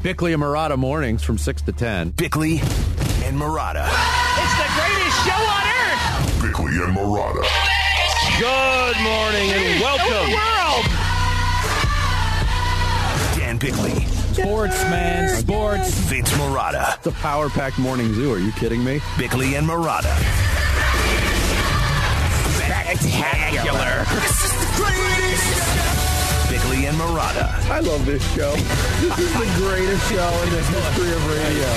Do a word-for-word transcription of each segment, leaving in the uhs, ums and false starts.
Bickley and Marotta mornings from six to ten. Bickley and Marotta. It's the greatest show on earth. Bickley and Marotta. Good morning and welcome. World. Dan Bickley. Sports, man. Sports. Vince Marotta. It's a power-packed morning zoo. Are you kidding me? Bickley and Marotta. Spectacular. Bickley and Marotta. I love this show. This is the greatest show in the history of radio.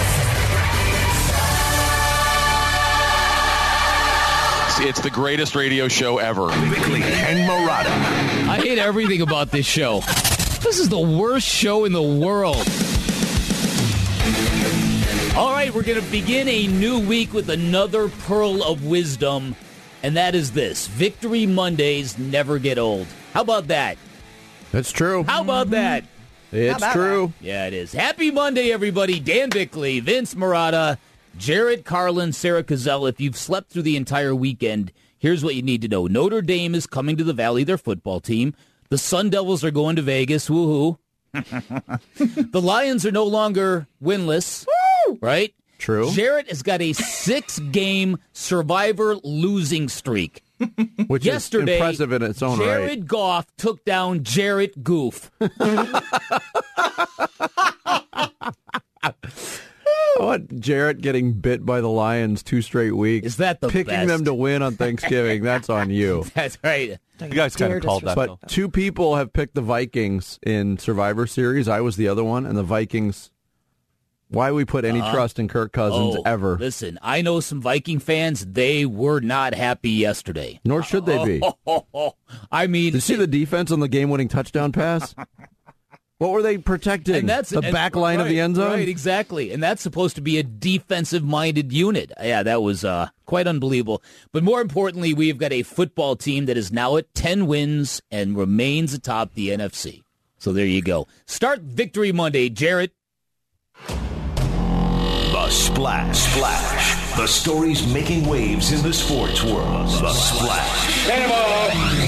It's the greatest radio show ever. Bickley and Marotta. I hate everything about this show. This is the worst show in the world. All right, we're going to begin a new week with another pearl of wisdom, and that is this. Victory Mondays never get old. How about that? That's true. How about that? It's about true. Yeah, it is. Happy Monday, everybody. Dan Bickley, Vince Marotta, Jared Carlin, Sarah Cazell. If you've slept through the entire weekend, here's what you need to know. Notre Dame is coming to the Valley, their football team. The Sun Devils are going to Vegas. Woohoo. The Lions are no longer winless. Woo! Right? True. Jarrett has got a six-game Survivor losing streak. Which Yesterday, is impressive in its own Jared right. Goff took down Jarrett Goof. I want Jarrett getting bit by the Lions two straight weeks. Is that the Picking best? them to win on Thanksgiving, that's on you. That's right. You guys kind of called that, though. But two people have picked the Vikings in Survivor Series. I was the other one, and the Vikings... Why we put any Uh, trust in Kirk Cousins oh, ever? Listen, I know some Viking fans. They were not happy yesterday. Nor should they be. I mean... Did you see the defense on the game-winning touchdown pass? What were they protecting? And that's the and- back line right, of the end zone? Right, exactly. And that's supposed to be a defensive-minded unit. Yeah, that was uh, quite unbelievable. But more importantly, we've got a football team that is now at ten wins and remains atop the N F C. So there you go. Start Victory Monday, Jarrett. The Splash. Splash. The stories making waves in the sports world. The Splash. Cannonball!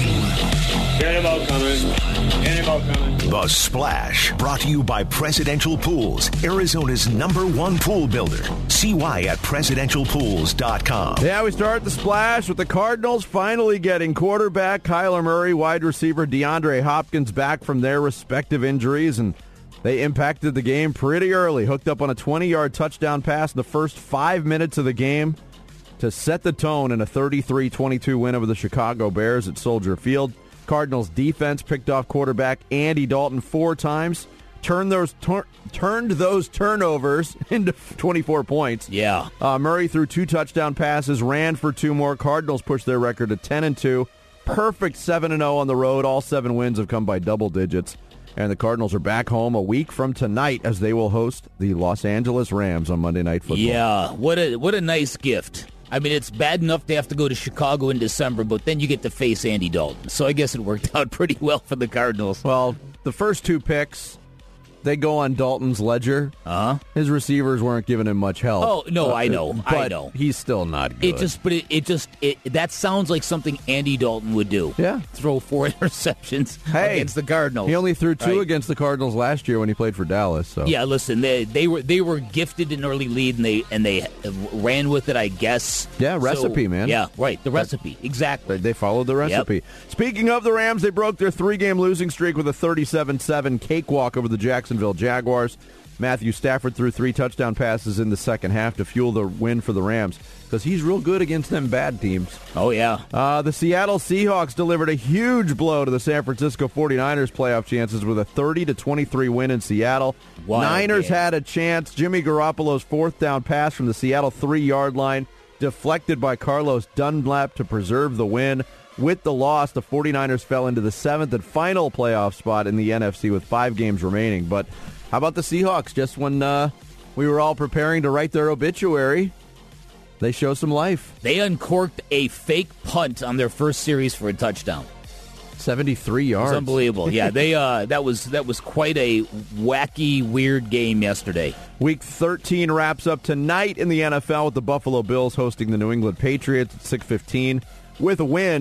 Cannonball coming. Cannonball coming. The Splash. Brought to you by Presidential Pools, Arizona's number one pool builder. See why at presidential pools dot com. Yeah, we start the Splash with the Cardinals finally getting quarterback Kyler Murray, wide receiver DeAndre Hopkins back from their respective injuries, and they impacted the game pretty early, hooked up on a twenty-yard touchdown pass in the first five minutes of the game to set the tone in a thirty-three twenty-two win over the Chicago Bears at Soldier Field. Cardinals defense picked off quarterback Andy Dalton four times, turned those tur- turned those turnovers into twenty-four points. Yeah. Uh, Murray threw two touchdown passes, ran for two more. Cardinals pushed their record to ten and two. Perfect seven and oh on the road. All seven wins have come by double digits. And the Cardinals are back home a week from tonight as they will host the Los Angeles Rams on Monday Night Football. Yeah, what a what a nice gift. I mean, it's bad enough to have to go to Chicago in December, but then you get to face Andy Dalton. So I guess it worked out pretty well for the Cardinals. Well, the first two picks, they go on Dalton's ledger. Uh-huh. His receivers weren't giving him much help. Oh, no, Uh, I know. But I know. he's still not good. It just, but it, it just, it, that sounds like something Andy Dalton would do. Yeah. Throw four interceptions Hey, against the Cardinals. He only threw two Right. against the Cardinals last year when he played for Dallas. So Yeah, listen, they they were they were gifted an early lead and they and they ran with it, I guess. Yeah, recipe, So, man. Yeah, right. The recipe, exactly. They followed the recipe. Speaking of the Rams, they broke their three-game losing streak with a thirty-seven seven cakewalk over the Jacksonville Jaguars. Matthew Stafford threw three touchdown passes in the second half to fuel the win for the Rams because he's real good against them bad teams. Oh, yeah. Uh, the Seattle Seahawks delivered a huge blow to the San Francisco forty-niners playoff chances with a thirty to twenty-three win in Seattle. Wild Niners game. had a chance. Jimmy Garoppolo's fourth down pass from the Seattle three-yard line deflected by Carlos Dunlap to preserve the win. With the loss, the forty-niners fell into the seventh and final playoff spot in the N F C with five games remaining. But how about the Seahawks? Just when uh, we were all preparing to write their obituary, they show some life. They uncorked a fake punt on their first series for a touchdown. seventy-three yards. It's unbelievable. Yeah, they uh, that was that was quite a wacky, weird game yesterday. Week thirteen wraps up tonight in the N F L with the Buffalo Bills hosting the New England Patriots at six fifteen. With a win,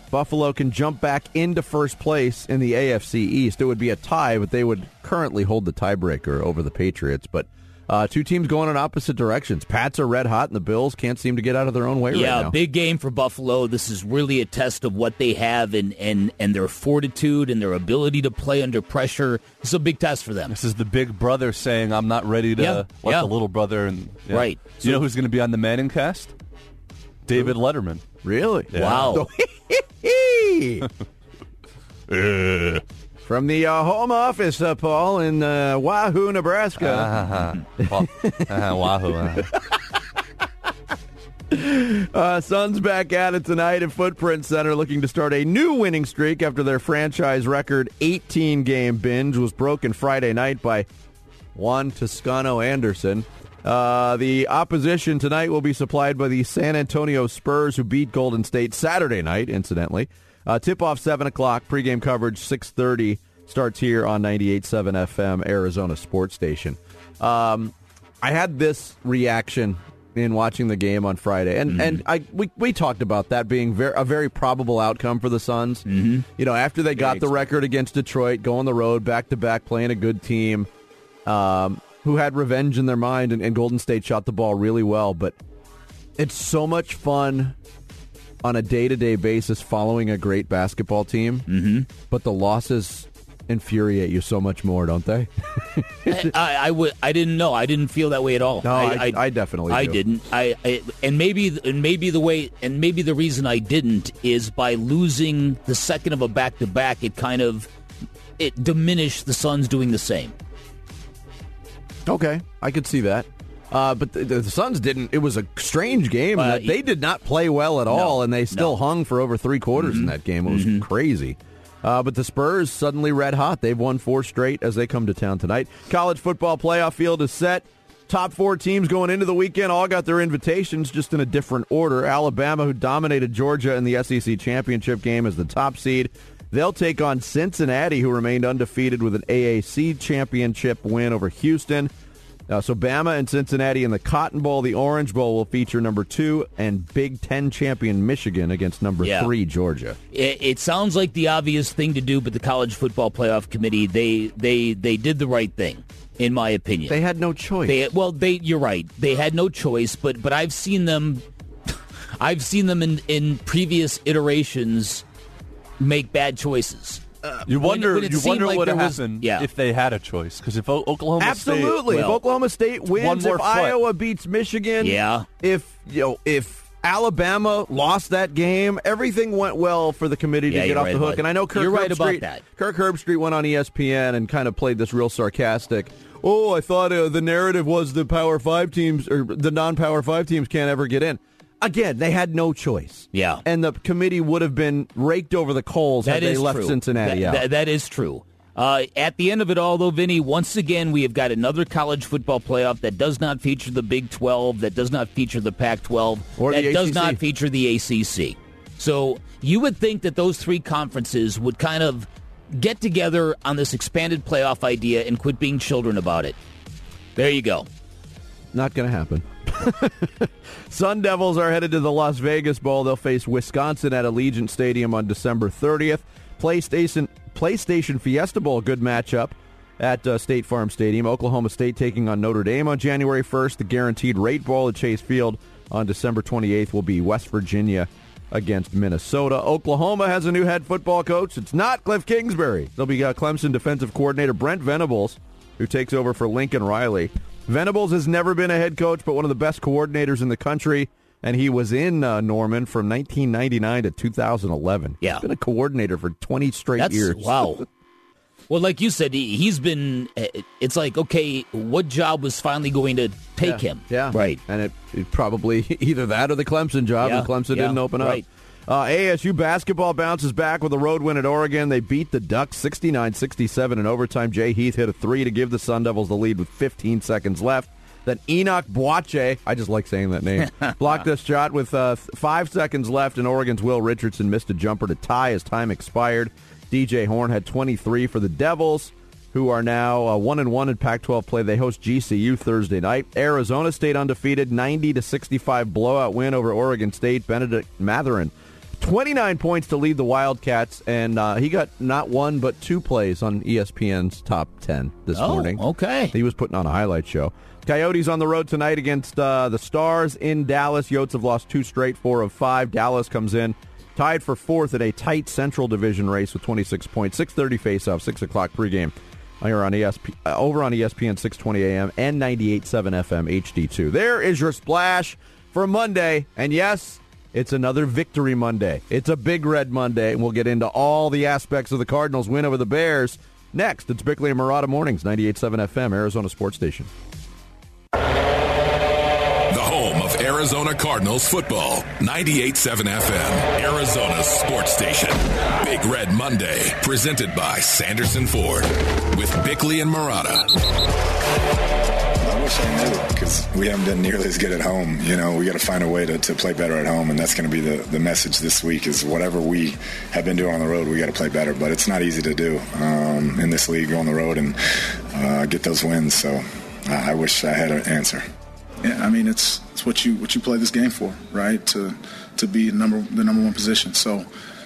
Buffalo can jump back into first place in the A F C East. It would be a tie, but they would currently hold the tiebreaker over the Patriots. But uh, two teams going in opposite directions. Pats are red hot, and the Bills can't seem to get out of their own way yeah, right now. Big game for Buffalo. This is really a test of what they have and, and, and their fortitude and their ability to play under pressure. This is a big test for them. This is the big brother saying, I'm not ready to Yeah, let yeah. the little brother. And yeah. Right. You So- know who's going to be on the Manning cast? David Letterman. Really? Wow. From the uh, home office, uh, Paul, in uh, Wahoo, Nebraska. Uh-huh. Well, uh-huh, Wahoo. Uh-huh. Uh, Suns back at it tonight at Footprint Center, looking to start a new winning streak after their franchise record eighteen-game binge was broken Friday night by Juan Toscano Anderson. Uh, the opposition tonight will be supplied by the San Antonio Spurs, who beat Golden State Saturday night, incidentally. Uh, tip-off seven o'clock, pregame coverage six thirty, starts here on ninety-eight point seven F M, Arizona Sports Station. Um, I had this reaction in watching the game on Friday, and, mm-hmm. and I we, we talked about that being ver- a very probable outcome for the Suns. Mm-hmm. You know, after they got the record against Detroit, go on the road, back-to-back, playing a good team, um, who had revenge in their mind, and, and Golden State shot the ball really well, but it's so much fun on a day-to-day basis following a great basketball team, mm-hmm. but the losses infuriate you so much more, don't they? I, I, I would. I didn't know. I didn't feel that way at all. No, I, I, I definitely. I do. didn't. I, I and maybe and maybe the way and maybe the reason I didn't is by losing the second of a back to back. It kind of it diminished the Suns doing the same. Okay, I could see that. Uh, but the, the Suns didn't. It was a strange game. Uh, they did not play well at no, all, and they still no. hung for over three quarters Mm-hmm. in that game. It was Mm-hmm. crazy. Uh, but the Spurs suddenly red hot. They've won four straight as they come to town tonight. College football playoff field is set. Top four teams going into the weekend all got their invitations, just in a different order. Alabama, who dominated Georgia in the S E C championship game, as the top seed. They'll take on Cincinnati, who remained undefeated with an A A C championship win over Houston. Uh, so Bama and Cincinnati in the Cotton Bowl. The Orange Bowl will feature number two and Big Ten champion Michigan against number Yeah. three Georgia. It, it sounds like the obvious thing to do, but the College Football Playoff Committee they they they did the right thing, in my opinion. They had no choice. They well, they you're right. They had no choice, but but I've seen them, I've seen them in in previous iterations make bad choices. You wonder. when it you seemed wonder like what would there was- happen yeah. if they had a choice. Because if O- Oklahoma Absolutely. State, if well, Oklahoma State one wins, more if foot. Iowa beats Michigan, Yeah. if you know, if Alabama lost that game, everything went well for the committee Yeah, to get you're off right the hook. about- And I know Kirk you're right Herbstreit, about that. Kirk Herbstreit went on E S P N and kind of played this real sarcastic. Oh, I thought uh, the narrative was the Power Five teams or the non-Power Five teams can't ever get in. Again, they had no choice. Yeah. And the committee would have been raked over the coals That had they is left true. Cincinnati That- out. that- that is true. Uh, at the end of it all, though, Vinny, once again, we have got another college football playoff that does not feature the Big twelve, that does not feature the Pac twelve, Or the that does A C C. not feature the A C C. So you would think that those three conferences would kind of get together on this expanded playoff idea and quit being children about it. There you go. Not going to happen. Sun Devils are headed to the Las Vegas Bowl. They'll face Wisconsin at Allegiant Stadium on December thirtieth. PlayStation PlayStation Fiesta Bowl, good matchup at uh, State Farm Stadium. Oklahoma State taking on Notre Dame on January first. The Guaranteed Rate Bowl at Chase Field on December twenty-eighth will be West Virginia against Minnesota. Oklahoma has a new head football coach. It's not Cliff Kingsbury. They'll be uh, Clemson defensive coordinator Brent Venables, who takes over for Lincoln Riley. Venables has never been a head coach, but one of the best coordinators in the country, and he was in uh, Norman from nineteen ninety-nine to two thousand eleven. Yeah. He's been a coordinator for twenty straight That's years. wow. Well, like you said, he, he's been. It's like, okay, what job was finally going to take yeah. him? Yeah, right. And it, it probably either that or the Clemson job, Yeah, and Clemson yeah, didn't open right. up. Uh, A S U basketball bounces back with a road win at Oregon. They beat the Ducks sixty-nine sixty-seven in overtime. Jay Heath hit a three to give the Sun Devils the lead with fifteen seconds left. Then Enoch Boakye, I just like saying that name, blocked a shot with uh, five seconds left, and Oregon's Will Richardson missed a jumper to tie as time expired. D J Horn had twenty-three for the Devils, who are now uh, one and one in Pac twelve play. They host G C U Thursday night. Arizona State undefeated, ninety to sixty-five blowout win over Oregon State. Benedict Matherin, twenty-nine points to lead the Wildcats, and uh, he got not one but two plays on E S P N's top ten this oh, morning. Okay. He was putting on a highlight show. Coyotes on the road tonight against uh, the Stars in Dallas. Yotes have lost two straight, four of five. Dallas comes in tied for fourth at a tight Central Division race with twenty-six points. six thirty face-off, six o'clock pregame here on E S P, uh, over on E S P N six twenty A M and ninety-eight point seven F M H D two. There is your splash for Monday. And yes, it's another Victory Monday. It's a Big Red Monday, and we'll get into all the aspects of the Cardinals' win over the Bears next. It's Bickley and Marotta Mornings, ninety-eight point seven F M, Arizona Sports Station. The home of Arizona Cardinals football, ninety-eight point seven F M, Arizona's sports station. Big Red Monday, presented by Sanderson Ford, with Bickley and Marotta. I wish I knew, because we haven't been nearly as good at home. You know, we got to find a way to, to play better at home, and that's going to be the, the message this week is whatever we have been doing on the road, we got to play better. But it's not easy to do um, in this league, go on the road and uh, get those wins. So I, I wish I had an answer. Yeah, I mean, it's it's what you what you play this game for, right? To to be number the number one position. So,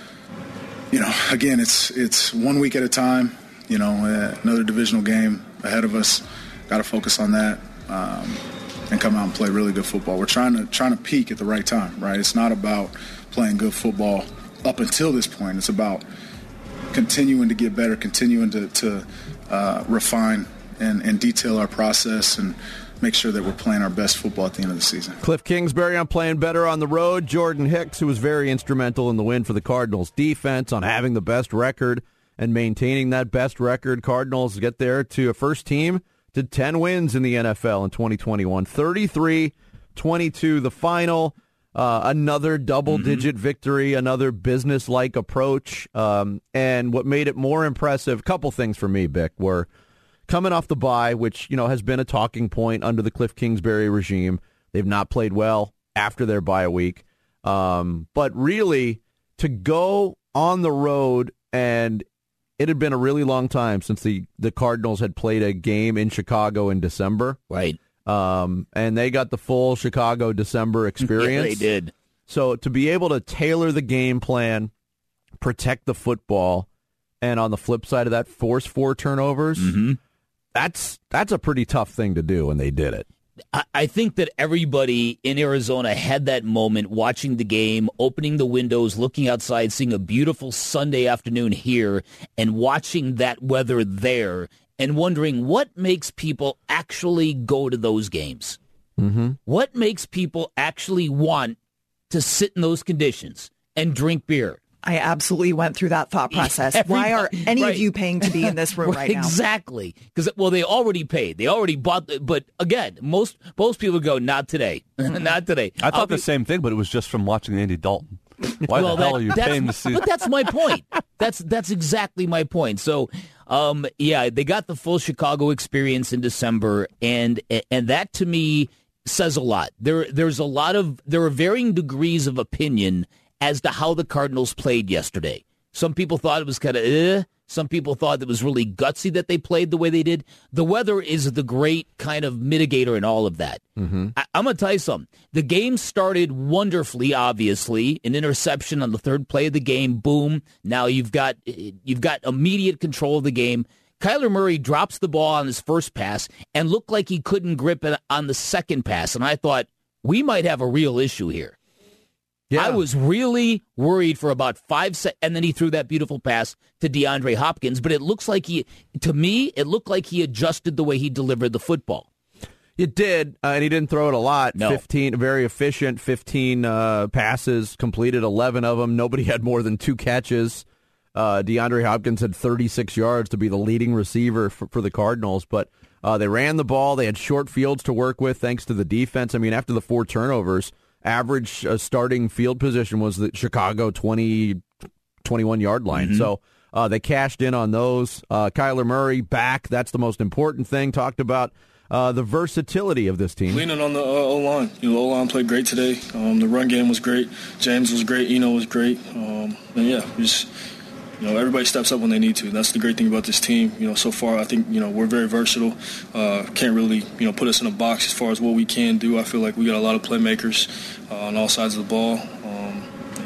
you know, again, it's it's one week at a time. You know, uh, another divisional game ahead of us. Got to focus on that um, and come out and play really good football. We're trying to trying to peak at the right time, right? It's not about playing good football up until this point. It's about continuing to get better, continuing to to uh, refine and, and detail our process and make sure that we're playing our best football at the end of the season. Cliff Kingsbury on playing better on the road. Jordan Hicks, who was very instrumental in the win for the Cardinals defense on having the best record and maintaining that best record. Cardinals get there to a first team to ten wins in the N F L in twenty twenty-one. thirty-three twenty-two the final. Uh, another double-digit mm-hmm. victory, another business-like approach. Um, and what made it more impressive, a couple things for me, Bick, were coming off the bye, which, you know, has been a talking point under the Cliff Kingsbury regime. They've not played well after their bye week. Um, but really, to go on the road, and it had been a really long time since the, the Cardinals had played a game in Chicago in December. Right. Um, and they got the full Chicago December experience. Yeah, they did. So to be able to tailor the game plan, protect the football, and on the flip side of that, force four turnovers, mm-hmm. That's that's a pretty tough thing to do, and they did it. I think that everybody in Arizona had that moment watching the game, opening the windows, looking outside, seeing a beautiful Sunday afternoon here, and watching that weather there, and wondering what makes people actually go to those games. Mm-hmm. What makes people actually want to sit in those conditions and drink beer? I absolutely went through that thought process. Why are any right. of you paying to be in this room right now? Exactly. Because, well, they already paid. They already bought. But again, most most people go, not today. Not today. I thought I'll the be- same thing, but it was just from watching Andy Dalton. Why well, the hell that, are you paying to see? But that's my point. That's that's exactly my point. So, um, yeah, they got the full Chicago experience in December, and and that to me says a lot. There there's a lot of there are varying degrees of opinion as to how the Cardinals played yesterday. Some people thought it was kind of eh. Some people thought it was really gutsy that they played the way they did. The weather is the great kind of mitigator in all of that. Mm-hmm. I, I'm going to tell you something. The game started wonderfully, obviously. An interception on the third play of the game. Boom. Now you've got you've got immediate control of the game. Kyler Murray drops the ball on his first pass and looked like he couldn't grip it on the second pass. And I thought, we might have a real issue here. Yeah. I was really worried for about five seconds, and then he threw that beautiful pass to DeAndre Hopkins. But it looks like he, to me, it looked like he adjusted the way he delivered the football. It did, uh, and he didn't throw it a lot. No. fifteen, very efficient, fifteen uh, passes, completed eleven of them. Nobody had more than two catches. Uh, DeAndre Hopkins had thirty-six yards to be the leading receiver for, for the Cardinals, but uh, they ran the ball. They had short fields to work with thanks to the defense. I mean, after the four turnovers, average uh, starting field position was the Chicago twenty, twenty-one-yard line. Mm-hmm. So uh, they cashed in on those. Uh, Kyler Murray back. That's the most important thing. Talked about uh, the versatility of this team. Leaning on the uh, O-line. You know, the O-line played great today. Um, the run game was great. James was great. Eno was great. Um, and, yeah, just, you know, everybody steps up when they need to. That's the great thing about this team. You know, so far I think, you know, we're very versatile. Uh, can't really, you know, put us in a box as far as what we can do. I feel like we got a lot of playmakers uh, on all sides of the ball. Um,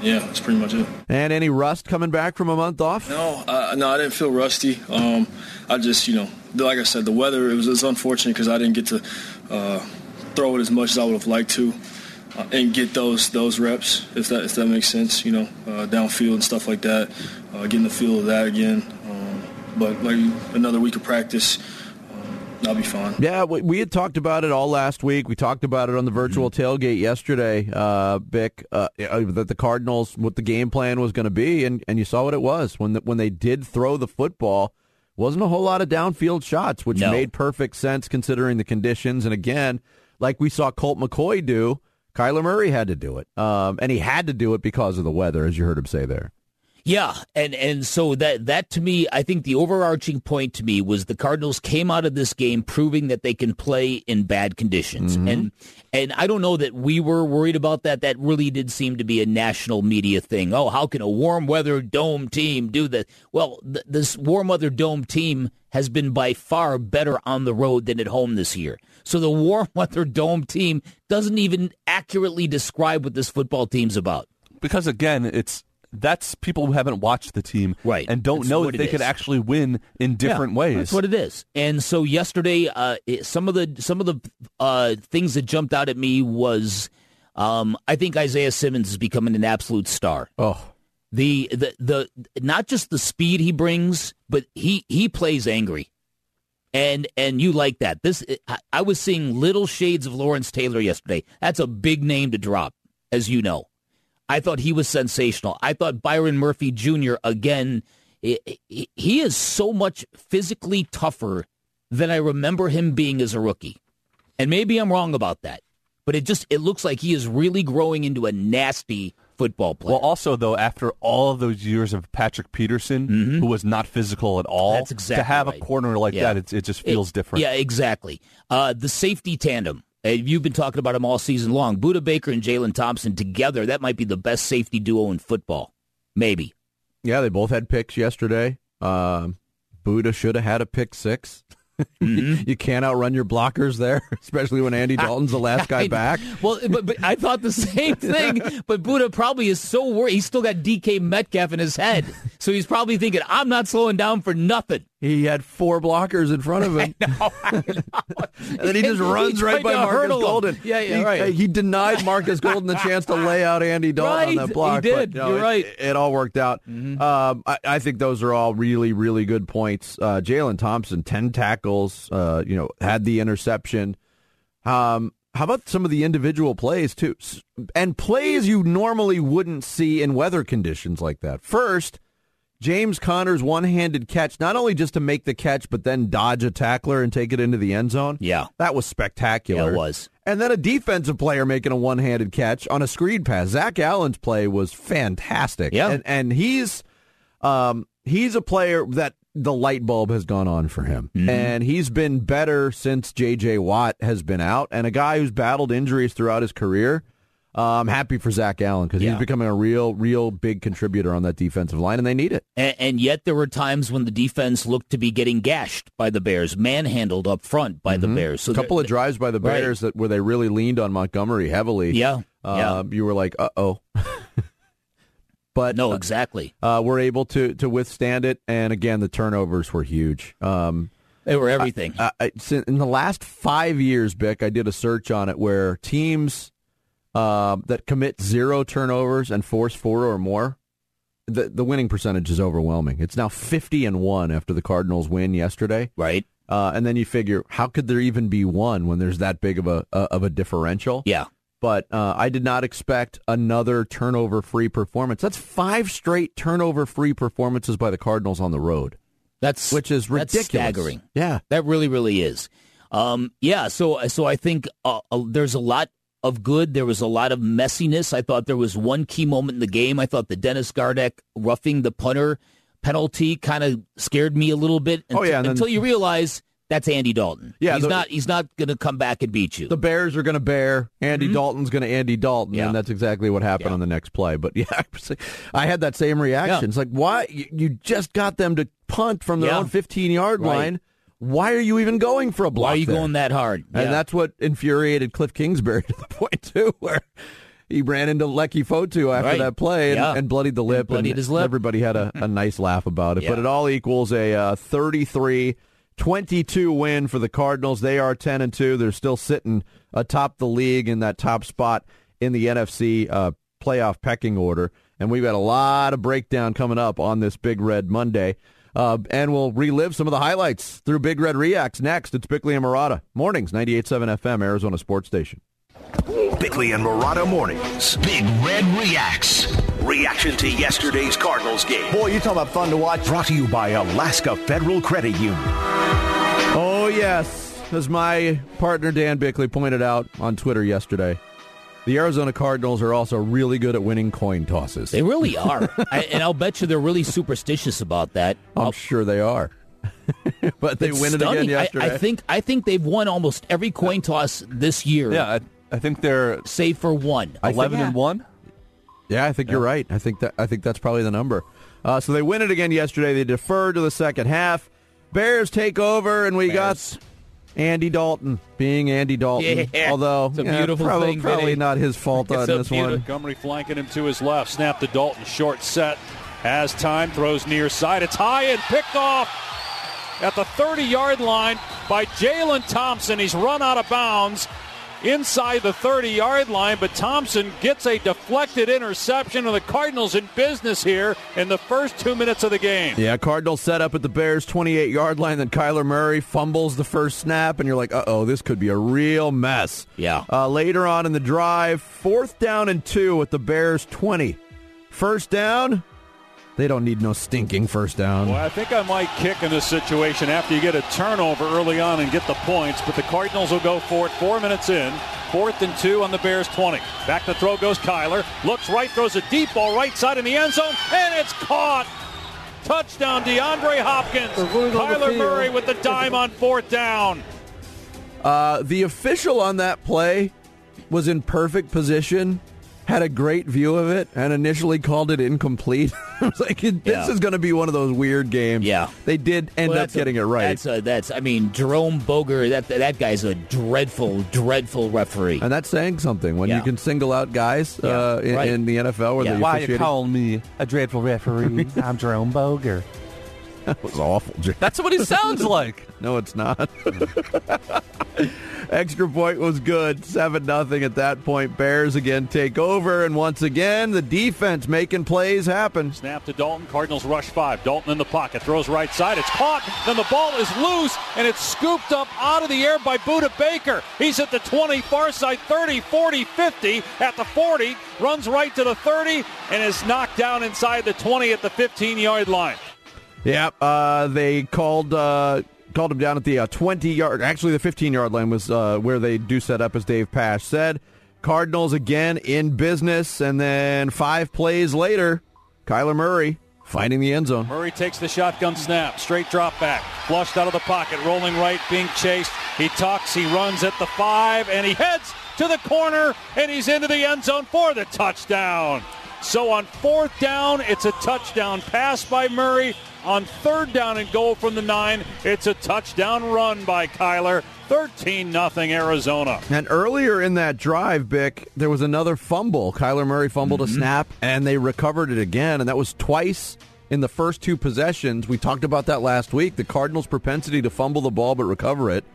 yeah, that's pretty much it. And any rust coming back from a month off? No, uh, no, I didn't feel rusty. Um, I just, you know, like I said, the weather, it was, it was unfortunate because I didn't get to uh, throw it as much as I would have liked to uh, and get those those reps, if that if that makes sense, you know, uh, downfield and stuff like that, uh, getting the feel of that again. Um, but like another week of practice, I'll be fine. Yeah, we, we had talked about it all last week. We talked about it on the virtual mm-hmm. tailgate yesterday, uh, Bick, uh, that the Cardinals, what the game plan was going to be, and, and you saw what it was. When the, when they did throw the football, wasn't a whole lot of downfield shots, which no. made perfect sense considering the conditions. And again, like we saw Colt McCoy do, Kyler Murray had to do it. Um, and he had to do it because of the weather, as you heard him say there. Yeah, and, and so that, that to me, I think the overarching point to me was the Cardinals came out of this game proving that they can play in bad conditions. Mm-hmm. And and I don't know that we were worried about that. That really did seem to be a national media thing. Oh, how can a warm weather dome team do that? Well, th- this warm weather dome team has been by far better on the road than at home this year. So the warm weather dome team doesn't even accurately describe what this football team's about. Because, again, it's... That's people who haven't watched the team right. and don't that's know that they is. could actually win in different yeah, ways. That's what it is. And so yesterday, uh, it, some of the some of the uh, things that jumped out at me was, um, I think Isaiah Simmons is becoming an absolute star. Oh, the the the not just the speed he brings, but he he plays angry, and and you like that. This I, I was seeing little shades of Lawrence Taylor yesterday. That's a big name to drop, as you know. I thought he was sensational. I thought Byron Murphy Junior, again, he is so much physically tougher than I remember him being as a rookie. And maybe I'm wrong about that. But it just it looks like he is really growing into a nasty football player. Well, also, though, after all of those years of Patrick Peterson, mm-hmm. who was not physical at all, That's exactly to have right. a corner like yeah. that, it, it just feels it, different. Yeah, exactly. Uh, the safety tandem. You've been talking about him all season long. Budda Baker and Jalen Thompson together, that might be the best safety duo in football. Maybe. Yeah, they both had picks yesterday. Uh, Budda should have had a pick six. Mm-hmm. You can't outrun your blockers there, especially when Andy Dalton's the last guy I, back. Well, but, but I thought the same thing, but Budda probably is so worried. He's still got D K Metcalf in his head, so he's probably thinking, I'm not slowing down for nothing. He had four blockers in front of him. I know, I know. And then he just runs he right by Marcus Golden. Yeah, yeah, he, right. He denied Marcus Golden the chance to lay out Andy Dalton right, on that block. He did. But, you know, You're it, right. It, it all worked out. Mm-hmm. Um, I, I think those are all really, really good points. Uh, Jalen Thompson, ten tackles, uh, you know, had the interception. Um, how about some of the individual plays, too? And plays you normally wouldn't see in weather conditions like that. First, James Conner's one-handed catch, not only just to make the catch, but then dodge a tackler and take it into the end zone. Yeah. That was spectacular. Yeah, it was. And then a defensive player making a one-handed catch on a screen pass. Zach Allen's play was fantastic. Yeah. And, and he's um, he's a player that the light bulb has gone on for him. Mm-hmm. And he's been better since J J. Watt has been out. And a guy who's battled injuries throughout his career. Uh, I'm happy for Zach Allen because yeah. he's becoming a real, real big contributor on that defensive line, and they need it. And, and yet there were times when the defense looked to be getting gashed by the Bears, manhandled up front by mm-hmm. the Bears. So a couple of drives by the Bears right. that where they really leaned on Montgomery heavily. Yeah, uh, yeah. You were like, uh-oh. But no, exactly. Uh, we're able to to withstand it, and again, the turnovers were huge. Um, they were everything. I, I, in the last five years, Bick, I did a search on it where teams uh, that commit zero turnovers and force four or more, the the winning percentage is overwhelming. It's now fifty and one after the Cardinals win yesterday. Right. Uh, and then you figure, how could there even be one when there's that big of a uh, of a differential? Yeah. But uh, I did not expect another turnover-free performance. That's five straight turnover-free performances by the Cardinals on the road. That's which is ridiculous. That's staggering. Yeah, that really, really is. Um, yeah, so so I think uh, uh, there's a lot of good. There was a lot of messiness. I thought there was one key moment in the game. I thought the Dennis Gardeck roughing the punter penalty kind of scared me a little bit. Until, oh yeah, and until then, you realize. That's Andy Dalton. Yeah, he's the, not. He's not going to come back and beat you. The Bears are going to bear. Andy mm-hmm. Dalton's going to Andy Dalton, yeah. and that's exactly what happened yeah. on the next play. But yeah, I had that same reaction. Yeah. It's like, why you, you just got them to punt from their yeah. own fifteen-yard right. line? Why are you even going for a block? Why are you there? going that hard? And yeah. that's what infuriated Cliff Kingsbury to the point too, where he ran into Lecky Fotu after Right. that play and, Yeah. and bloodied the lip. And bloodied and his lip. Everybody had a, a nice laugh about it. Yeah. But it all equals a uh, thirty-three twenty-two win for the Cardinals. They are ten and two. They're still sitting atop the league in that top spot in the N F C uh, playoff pecking order. And we've got a lot of breakdown coming up on this Big Red Monday. Uh, and we'll relive some of the highlights through Big Red Reacts next. It's Bickley and Marotta. Mornings, ninety-eight point seven F M, Arizona Sports Station. Bickley and Marotta mornings. Big Red Reacts. Reaction to yesterday's Cardinals game. Boy, you talking about fun to watch. Brought to you by Alaska Federal Credit Union. Oh, yes. As my partner Dan Bickley pointed out on Twitter yesterday, the Arizona Cardinals are also really good at winning coin tosses. They really are. I, and I'll bet you they're really superstitious about that. I'm I'll, sure they are. But they it's win it stunning. again yesterday. I, I think I think they've won almost every coin toss this year. Yeah, I, I think they're save for one. eleven and one. Yeah, I think you're right. I think that I think that's probably the number. Uh, so they win it again yesterday. They defer to the second half. Bears take over, and we Bears. got Andy Dalton being Andy Dalton. Yeah. Although It's a yeah, beautiful probably, thing, probably Vinny. not his fault on It's a this one. Montgomery flanking him to his left. Snap to Dalton. Short set. Has time. Throws near side. It's high and picked off at the thirty-yard line by Jalen Thompson. He's run out of bounds inside the thirty-yard line, but Thompson gets a deflected interception, and the Cardinals in business here in the first two minutes of the game. Yeah, Cardinals set up at the Bears' twenty-eight-yard line. Then Kyler Murray fumbles the first snap, and you're like, uh-oh, this could be a real mess. Yeah. Uh, later on in the drive, fourth down and two at the Bears' twenty. First down, they don't need no stinking first down. Well, I think I might kick in this situation after you get a turnover early on and get the points, but the Cardinals will go for it four minutes in. Fourth and two on the Bears' twenty. Back to throw goes Kyler. Looks right, throws a deep ball right side in the end zone, and it's caught. Touchdown, DeAndre Hopkins. Kyler Murray with the dime on fourth down. Uh, the official on that play was in perfect position, had a great view of it, and initially called it incomplete. I was like, this Yeah. is going to be one of those weird games. Yeah. They did end Well, up that's a- getting it right. That's a, that's. I mean, Jerome Boger. That that guy's a dreadful, dreadful referee. And that's saying something when Yeah. you can single out guys Yeah, uh, in, right. in the N F L where Yeah. the Why you officiating- calling me a dreadful referee? I'm Jerome Boger. That was awful, Jim. That's what he sounds like. No, it's not. Extra point was good. seven nothing at that point. Bears again take over, and once again, the defense making plays happen. Snap to Dalton. Cardinals rush five. Dalton in the pocket. Throws right side. It's caught. Then the ball is loose, and it's scooped up out of the air by Budda Baker. He's at the twenty, far side, thirty, forty, fifty. At the forty, runs right to the thirty, and is knocked down inside the twenty at the fifteen-yard line. Yeah, uh, they called uh, called him down at the uh, twenty-yard. Actually, the fifteen-yard line was uh, where they do set up, as Dave Pash said. Cardinals again in business, and then five plays later, Kyler Murray finding the end zone. Murray takes the shotgun snap, straight drop back, flushed out of the pocket, rolling right, being chased. He tucks, he runs at the five, and he heads to the corner, and he's into the end zone for the touchdown. So on fourth down, it's a touchdown pass by Murray. On third down and goal from the nine, it's a touchdown run by Kyler. thirteen nothing Arizona. And earlier in that drive, Bick, there was another fumble. Kyler Murray fumbled Mm-hmm. a snap, and they recovered it again, and that was twice in the first two possessions. We talked about that last week, the Cardinals' propensity to fumble the ball but recover it.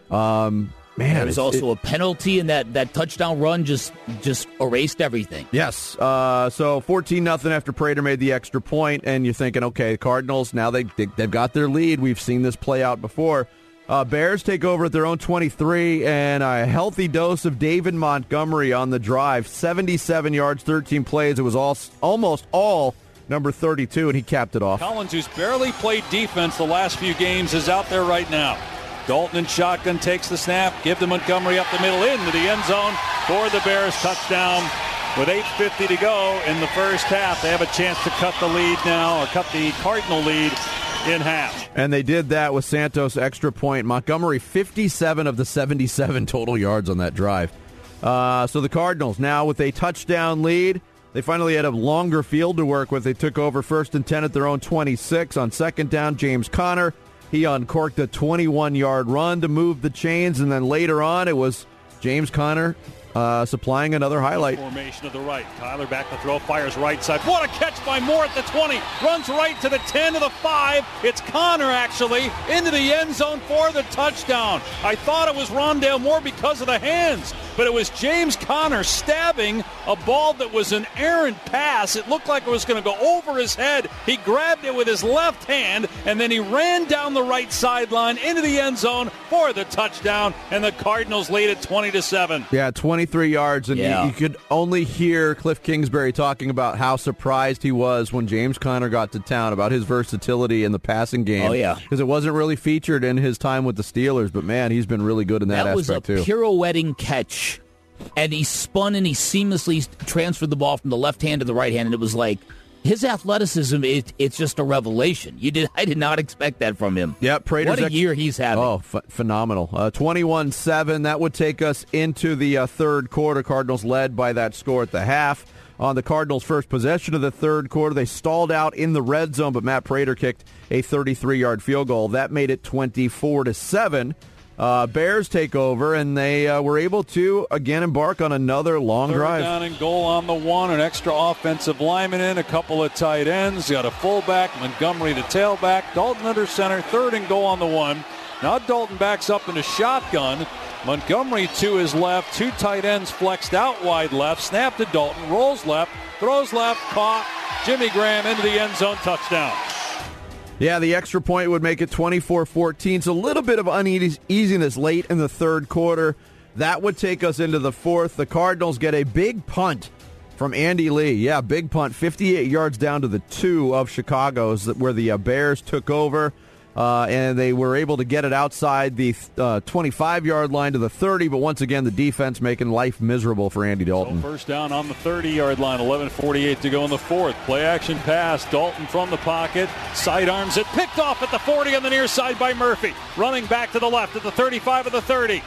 Um, man, There was it's- also it- a penalty, and that, that touchdown run just just erased everything. Yes. Uh, so fourteen nothing after Prater made the extra point, and you're thinking, okay, Cardinals, now they, they, they've got their lead. We've seen this play out before. Uh, Bears take over at their own twenty-three, and a healthy dose of David Montgomery on the drive. seventy-seven yards, thirteen plays. It was all almost all number thirty-two, and he capped it off. Collins, who's barely played defense the last few games, is out there right now. Dalton in shotgun takes the snap, give to Montgomery up the middle into the end zone for the Bears touchdown. With eight fifty to go in the first half, they have a chance to cut the lead now, or cut the Cardinal lead in half. And they did that with Santos' extra point. Montgomery, fifty-seven of the seventy-seven total yards on that drive. Uh, so the Cardinals now with a touchdown lead. They finally had a longer field to work with. They took over first and ten at their own twenty-six. On second down, James Conner. He uncorked a twenty-one-yard run to move the chains, and then later on it was James Conner uh, supplying another highlight. Formation to the right. Kyler back to throw, fires right side. What a catch by Moore at the twenty. Runs right to the ten, to the five. It's Connor, actually, into the end zone for the touchdown. I thought it was Rondale Moore because of the hands, but it was James Conner stabbing a ball that was an errant pass. It looked like it was going to go over his head. He grabbed it with his left hand, and then he ran down the right sideline into the end zone for the touchdown, and the Cardinals lead at twenty to seven. Yeah, twenty-three yards, and Yeah. you, you could only hear Cliff Kingsbury talking about how surprised he was when James Conner got to town, about his versatility in the passing game. Oh, yeah. Because it wasn't really featured in his time with the Steelers, but man, he's been really good in that, That was a aspect too. pirouetting catch, and he spun and he seamlessly transferred the ball from the left hand to the right hand, and it was like his athleticism. It, it's just a revelation. You did I did not expect that from him. Yep, Prater's what a ex- year he's having. Oh, ph- phenomenal. Uh, twenty-one seven. That would take us into the uh, third quarter. Cardinals led by that score at the half. On the Cardinals' first possession of the third quarter, they stalled out in the red zone, but Matt Prater kicked a thirty-three-yard field goal. That made it twenty-four to seven. Uh, Bears take over, and they uh, were able to, again, embark on another long Third drive. down and goal on the one. An extra offensive lineman in, a couple of tight ends. You got a fullback, Montgomery the tailback, Dalton under center, third and goal on the one. Now Dalton backs up in a shotgun. Montgomery to his left, two tight ends flexed out wide left, snap to Dalton, rolls left, throws left, caught. Jimmy Graham into the end zone, touchdown. Yeah, the extra point would make it twenty-four fourteen. So a little bit of uneasiness late in the third quarter. That would take us into the fourth. The Cardinals get a big punt from Andy Lee. Yeah, big punt, fifty-eight yards down to the two of Chicago's, where the uh, Bears took over. Uh, and they were able to get it outside the uh, twenty-five-yard line to the thirty, but once again, the defense making life miserable for Andy Dalton. So first down on the thirty-yard line, eleven forty-eight to go in the fourth. Play-action pass, Dalton from the pocket, sidearms it, picked off at the forty on the near side by Murphy. Running back to the left at the thirty-five of the thirty.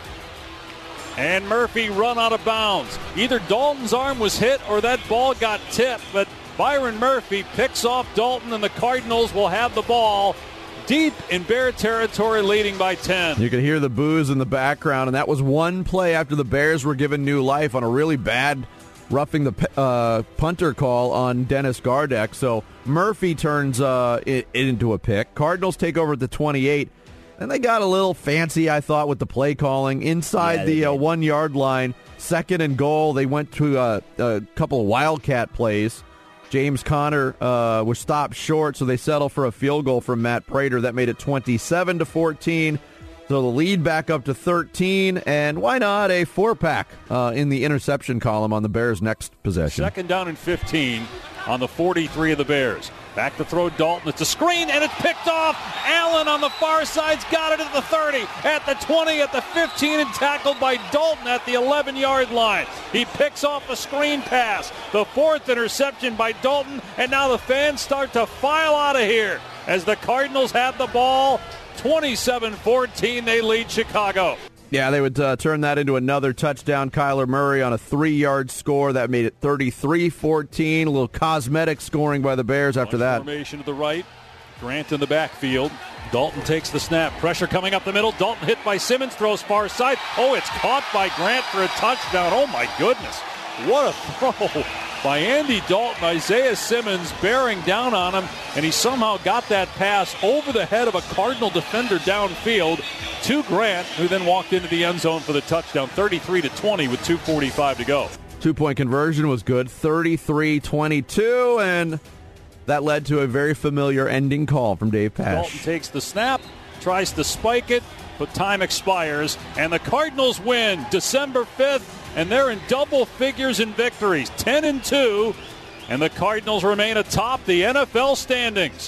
And Murphy run out of bounds. Either Dalton's arm was hit or that ball got tipped, but Byron Murphy picks off Dalton, and the Cardinals will have the ball deep in Bear territory, leading by ten. You can hear the boos in the background, and that was one play after the Bears were given new life on a really bad roughing the uh, punter call on Dennis Gardeck. So Murphy turns uh, it, it into a pick. Cardinals take over at the twenty-eight, and they got a little fancy, I thought, with the play calling. Inside Yeah, the uh, did. one-yard line, second and goal, they went to uh, a couple of Wildcat plays. James Conner uh, was stopped short, so they settle for a field goal from Matt Prater. That made it twenty-seven to fourteen. So the lead back up to thirteen, and why not a four-pack uh, in the interception column on the Bears' next possession. Second down and fifteen on the forty-three of the Bears. Back to throw Dalton. It's a screen, and it's picked off. Allen on the far side's got it at the thirty, at the twenty, at the fifteen, and tackled by Dalton at the eleven-yard line. He picks off a screen pass. The fourth interception by Dalton, and now the fans start to file out of here as the Cardinals have the ball. twenty-seven fourteen, they lead Chicago. Yeah, they would uh, turn that into another touchdown. Kyler Murray on a three-yard score. That made it thirty-three fourteen. A little cosmetic scoring by the Bears after that. Formation to the right. Grant in the backfield. Dalton takes the snap. Pressure coming up the middle. Dalton hit by Simmons. Throws far side. Oh, it's caught by Grant for a touchdown. Oh, my goodness. What a throw by Andy Dalton. Isaiah Simmons bearing down on him, and he somehow got that pass over the head of a Cardinal defender downfield to Grant, who then walked into the end zone for the touchdown. thirty-three to twenty with two forty-five to go. Two-point conversion was good, thirty-three twenty-two, and that led to a very familiar ending call from Dave Pasch. Dalton takes the snap, tries to spike it, but time expires, and the Cardinals win December fifth, and they're in double figures in victories, ten and two, and the Cardinals remain atop the N F L standings.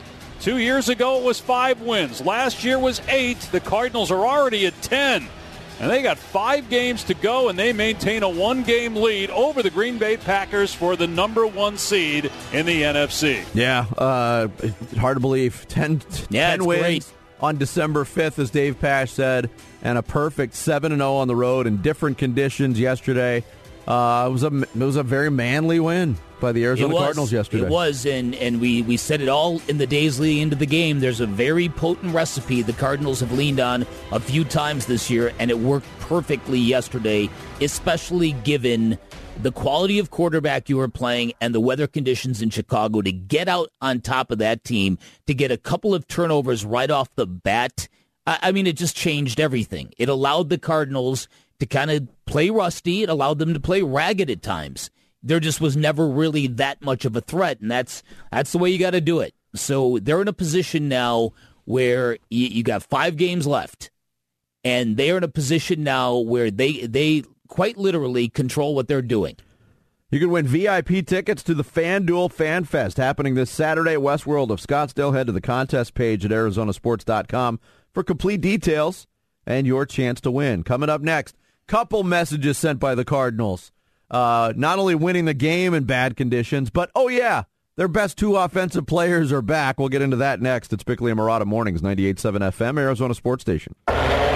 Two years ago, it was five wins. Last year was eight. The Cardinals are already at ten. And they got five games to go, and they maintain a one-game lead over the Green Bay Packers for the number one seed in the N F C. Yeah, uh, hard to believe. Ten, Yeah, ten it's wins great. on December fifth, as Dave Pasch said, and a perfect seven and oh on the road in different conditions yesterday. Uh, it was a it was a very manly win by the Arizona was, Cardinals yesterday. It was, and, and we, we said it all in the days leading into the game. There's a very potent recipe the Cardinals have leaned on a few times this year, and it worked perfectly yesterday, especially given the quality of quarterback you were playing and the weather conditions in Chicago. To get out on top of that team, to get a couple of turnovers right off the bat, I, I mean, it just changed everything. It allowed the Cardinals to kind of play rusty. It allowed them to play ragged at times. There just was never really that much of a threat, and that's that's the way you got to do it. So they're in a position now where you, you got five games left, and they're in a position now where they they quite literally control what they're doing. You can win V I P tickets to the FanDuel Fan Fest happening this Saturday at Westworld of Scottsdale. Head to the contest page at Arizona Sports dot com for complete details and your chance to win. Coming up next, couple messages sent by the Cardinals. Uh, not only winning the game in bad conditions, but, oh, yeah, their best two offensive players are back. We'll get into that next. It's Bickley and Marotta Mornings, ninety-eight point seven F M, Arizona Sports Station. The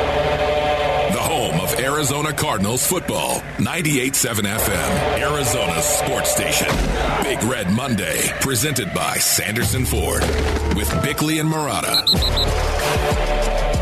home of Arizona Cardinals football, ninety-eight point seven F M, Arizona Sports Station. Big Red Monday, presented by Sanderson Ford, with Bickley and Marotta.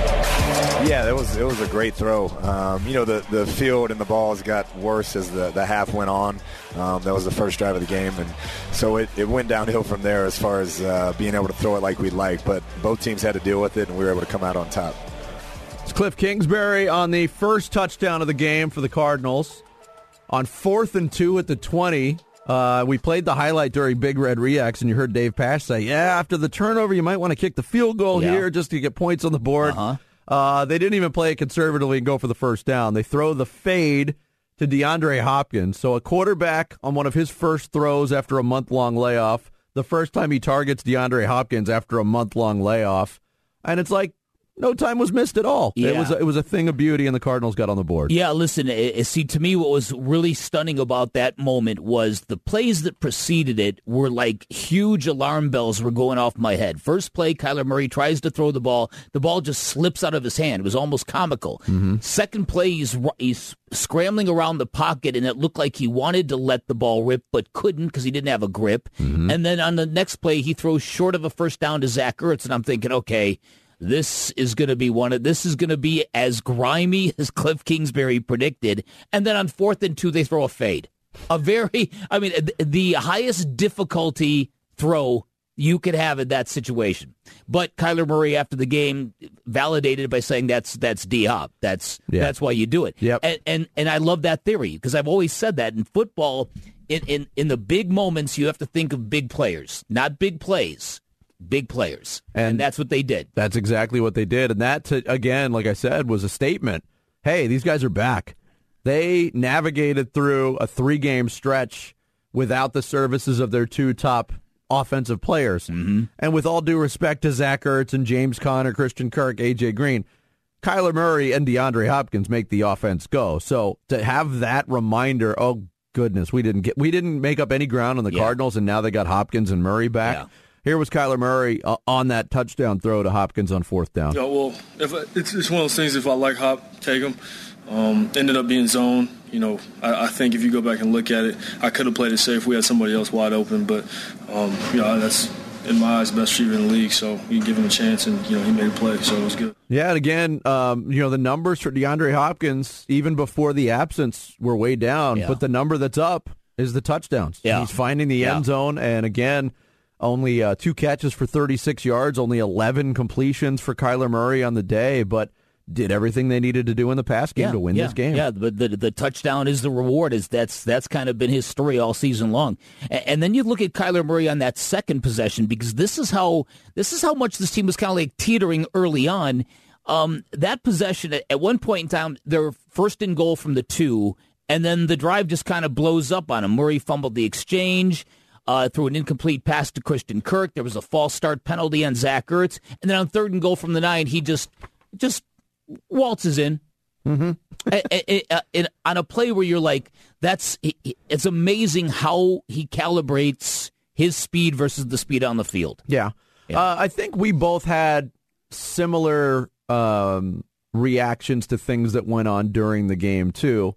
Yeah, it was it was a great throw. Um, you know, the, the field and the balls got worse as the, the half went on. Um, that was the first drive of the game, and so it, it went downhill from there as far as uh, being able to throw it like we'd like. But both teams had to deal with it, and we were able to come out on top. It's Cliff Kingsbury on the first touchdown of the game for the Cardinals. On fourth and two at the twenty, uh, we played the highlight during Big Red Reacts, and you heard Dave Pasch say, yeah, after the turnover, you might want to kick the field goal Yeah. here just to get points on the board. Uh-huh. Uh, they didn't even play it conservatively and go for the first down. They throw the fade to DeAndre Hopkins. So a quarterback on one of his first throws after a month-long layoff, the first time he targets DeAndre Hopkins after a month-long layoff. And it's like, no time was missed at all. Yeah. It was a, it was a thing of beauty, and the Cardinals got on the board. Yeah, listen, it, see, to me what was really stunning about that moment was the plays that preceded it were like huge alarm bells were going off my head. First play, Kyler Murray tries to throw the ball. The ball just slips out of his hand. It was almost comical. Mm-hmm. Second play, he's, he's scrambling around the pocket, and it looked like he wanted to let the ball rip but couldn't because he didn't have a grip. Mm-hmm. And then on the next play, he throws short of a first down to Zach Ertz, and I'm thinking, okay, this is going to be one of this is going to be as grimy as Cliff Kingsbury predicted. And then on fourth and two, they throw a fade. A very, I mean, the highest difficulty throw you could have in that situation. But Kyler Murray, after the game, validated it by saying that's that's D-Hop. That's Yeah. that's why you do it. Yep. And and and I love that theory because I've always said that in football, in, in in the big moments, you have to think of big players, not big plays. Big players, and, and that's what they did. That's exactly what they did, and that, to, again, like I said, was a statement. Hey, these guys are back. They navigated through a three-game stretch without the services of their two top offensive players. Mm-hmm. And with all due respect to Zach Ertz and James Conner, Christian Kirk, A J Green, Kyler Murray and DeAndre Hopkins make the offense go. So to have that reminder, oh goodness, we didn't get we didn't make up any ground on the yeah. Cardinals, and now they got Hopkins and Murray back. Yeah. Here was Kyler Murray uh, on that touchdown throw to Hopkins on fourth down. Yeah, well, if I, it's, it's one of those things. If I like Hop, take him. Um, ended up being zone. You know, I, I think if you go back and look at it, I could have played it safe. We had somebody else wide open, but um, you know, that's in my eyes the best receiver in the league. So you give him a chance, and you know he made a play, so it was good. Yeah, and again, um, you know, the numbers for DeAndre Hopkins, even before the absence, were way down. Yeah. But the number that's up is the touchdowns. Yeah. He's finding the Yeah. end zone, and again, only uh, two catches for thirty-six yards, only eleven completions for Kyler Murray on the day, but did everything they needed to do in the pass game yeah, to win yeah, this game. Yeah, but the, the the touchdown is the reward. Is that's that's kind of been his story all season long. And, and then you look at Kyler Murray on that second possession, because this is how this is how much this team was kind of like teetering early on. Um, that possession at, at one point in time, they're first and goal from the two, and then the drive just kind of blows up on him. Murray fumbled the exchange. Uh, threw an incomplete pass to Christian Kirk. There was a false start penalty on Zach Ertz. And then on third and goal from the nine, he just just waltzes in. Mm-hmm. it, it, it, it, on a play where you're like, that's it, it's amazing how he calibrates his speed versus the speed on the field. Yeah. yeah. Uh, I think we both had similar um, reactions to things that went on during the game, too.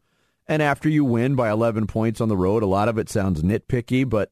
And after you win by eleven points on the road, a lot of it sounds nitpicky, but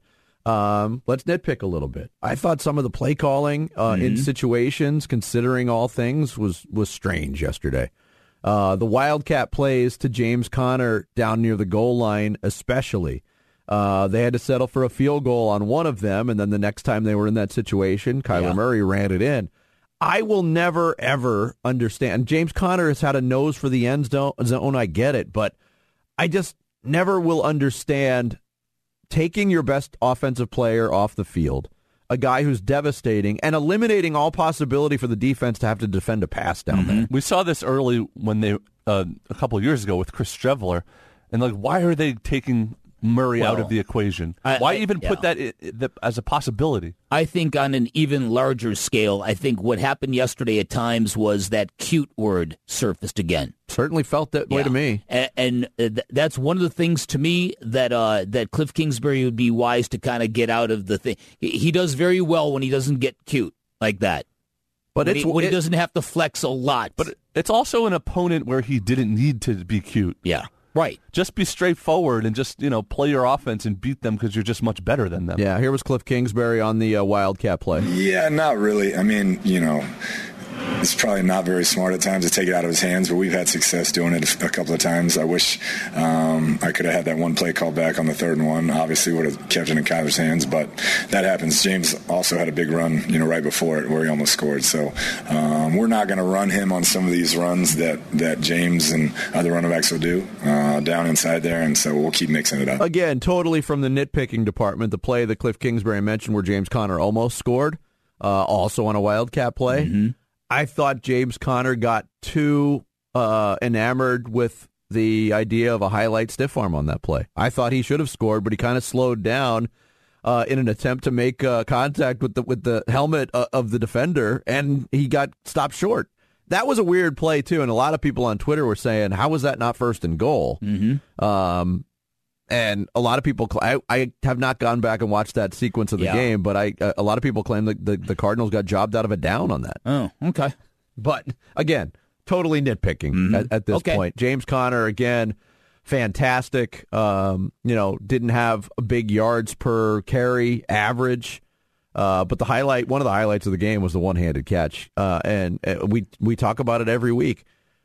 um, let's nitpick a little bit. I thought some of the play calling uh, mm-hmm. in situations, considering all things, was, was strange yesterday. Uh, the Wildcat plays to James Conner down near the goal line especially. Uh, they had to settle for a field goal on one of them, and then the next time they were in that situation, Kyler yeah. Murray ran it in. I will never, ever understand. James Conner has had a nose for the end zone, I get it, but I just never will understand taking your best offensive player off the field, a guy who's devastating, and eliminating all possibility for the defense to have to defend a pass down mm-hmm. there. We saw this early when they uh, a couple of years ago with Chris Streveler, and like, why are they taking Murray well, out of the equation? I, Why I, even yeah. put that I, I, as a possibility? I think on an even larger scale, I think what happened yesterday at times was that cute word surfaced again. Certainly felt that yeah. way to me. And, and uh, th- that's one of the things to me that uh, that Cliff Kingsbury would be wise to kind of get out of the thing. He does very well when he doesn't get cute like that. But when, it's, he, when it, he doesn't have to flex a lot. But it's also an opponent where he didn't need to be cute. Yeah. Right. Just be straightforward and just, you know, play your offense and beat them because you're just much better than them. Yeah, here was Cliff Kingsbury on the uh, Wildcat play. Yeah, not really. I mean, you know, it's probably not very smart at times to take it out of his hands, but we've had success doing it a couple of times. I wish um, I could have had that one play called back on the third and one. Obviously, would have kept it in Kyler's hands, but that happens. James also had a big run, you know, right before it where he almost scored. So um, we're not going to run him on some of these runs that, that James and other running backs will do uh, down inside there, and so we'll keep mixing it up. Again, totally from the nitpicking department, the play that Cliff Kingsbury mentioned where James Conner almost scored, uh, also on a Wildcat play. Mm-hmm. I thought James Conner got too uh, enamored with the idea of a highlight stiff arm on that play. I thought he should have scored, but he kind of slowed down uh, in an attempt to make uh, contact with the with the helmet uh, of the defender, and he got stopped short. That was a weird play, too, and a lot of people on Twitter were saying, how was that not first and goal? Mm-hmm. Um, and a lot of people, I, I have not gone back and watched that sequence of the yeah. game, but I a lot of people claim that the, the Cardinals got jobbed out of a down on that. Oh, okay. But, again, totally nitpicking mm-hmm. at, at this okay. point. James Conner, again, fantastic. Um, you know, didn't have a big yards per carry average. Uh, but the highlight, one of the highlights of the game was the one-handed catch. Uh, and uh, we we talk about it every week.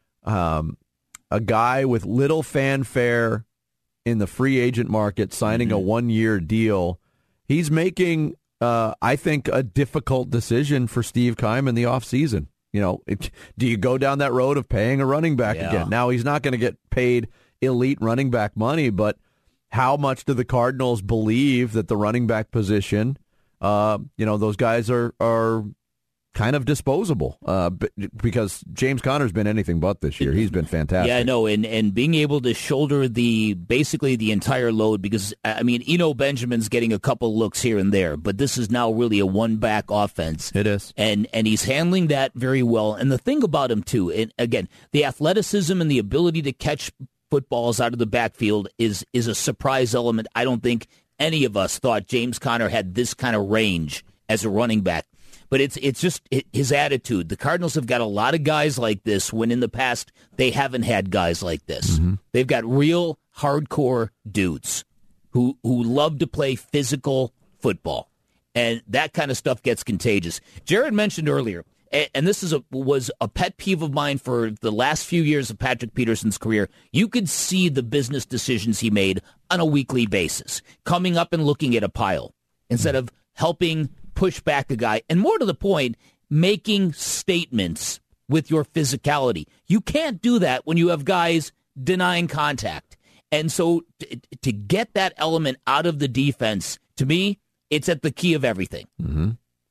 Um, a guy with little fanfare in the free agent market signing mm-hmm. a one-year deal. He's making, uh, I think, a difficult decision for Steve Keim in the offseason. You know, it, do you go down that road of paying a running back yeah. again? Now, he's not going to get paid elite running back money, but how much do the Cardinals believe that the running back position, uh, you know, those guys are, are kind of disposable uh, because James Conner's been anything but this year. He's been fantastic. Yeah, no, and, and being able to shoulder the basically the entire load because, I mean, Eno Benjamin's getting a couple looks here and there, but this is now really a one-back offense. It is. And and he's handling that very well. And the thing about him, too, and again, the athleticism and the ability to catch footballs out of the backfield is is a surprise element. I don't think any of us thought James Conner had this kind of range as a running back. But it's it's just his attitude. The Cardinals have got a lot of guys like this when in the past they haven't had guys like this. Mm-hmm. They've got real hardcore dudes who who love to play physical football. And that kind of stuff gets contagious. Jared mentioned earlier, and this is a, was a pet peeve of mine for the last few years of Patrick Peterson's career, you could see the business decisions he made on a weekly basis, coming up and looking at a pile instead of helping push back a guy, and more to the point, making statements with your physicality. You can't do that when you have guys denying contact. And so t- to get that element out of the defense, to me, it's at the key of everything. Mm-hmm.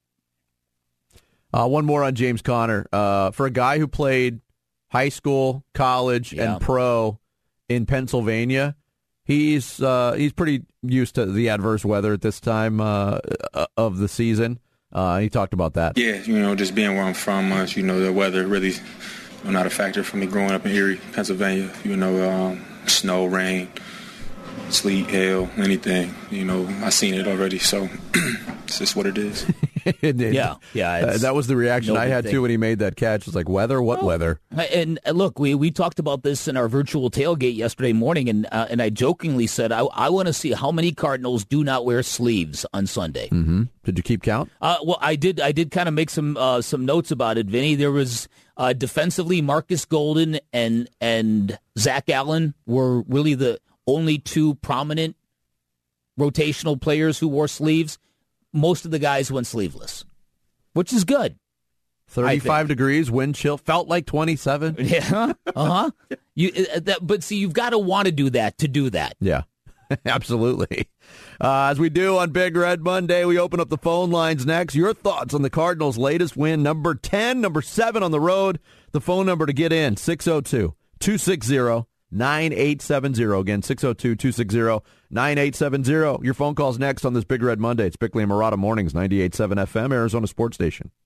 Uh, one more on James Conner. Uh, for a guy who played high school, college, Yeah. and pro in Pennsylvania, He's uh, he's pretty used to the adverse weather at this time uh, of the season. Uh, he talked about that. Yeah, you know, just being where I'm from, uh, you know, the weather really not a factor for me growing up in Erie, Pennsylvania. You know, um, snow, rain, sleet, hail, anything. You know, I've seen it already, so it's just what it is. and, and, yeah, yeah. Uh, that was the reaction no I had, thing. too, when he made that catch. It was like, weather? What oh. weather? And uh, look, we, we talked about this in our virtual tailgate yesterday morning, and uh, and I jokingly said, I, I want to see how many Cardinals do not wear sleeves on Sunday. Mm-hmm. Did you keep count? Uh, well, I did I did kind of make some uh, some notes about it, Vinny. There was uh, defensively, Marcus Golden and, and Zach Allen were really the only two prominent rotational players who wore sleeves. Most of the guys went sleeveless, which is good. thirty-five degrees, wind chill, felt like twenty-seven. Yeah, uh-huh. You, uh, that, but see, you've got to want to do that to do that. Yeah, absolutely. Uh, as we do on Big Red Monday, we open up the phone lines next. Your thoughts on the Cardinals' latest win, number ten, number seven on the road. The phone number to get in, six oh two, two six zero, nine eight seven zero. Again, six oh two, two six zero, nine eight seven zero. Your phone call's next on this Big Red Monday. It's Bickley and Marotta Mornings, ninety-eight point seven F M, Arizona Sports Station.